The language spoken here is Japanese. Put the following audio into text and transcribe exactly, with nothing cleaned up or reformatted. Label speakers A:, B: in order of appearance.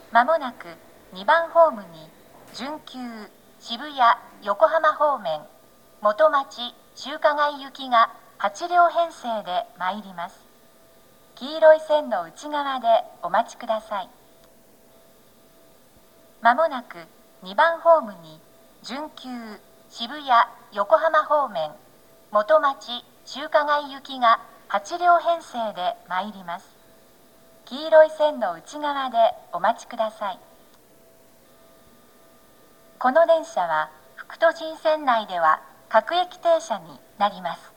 A: まもなくにばんホームに準急渋谷横浜方面元町中華街行きがはち両編成で参ります。黄色い線の内側でお待ちください。まもなくにばんホームに準急渋谷横浜方面元町中華街行きがはち両編成で参ります。黄色い線の内側でお待ちください。この電車は副都心線内では各駅停車になります。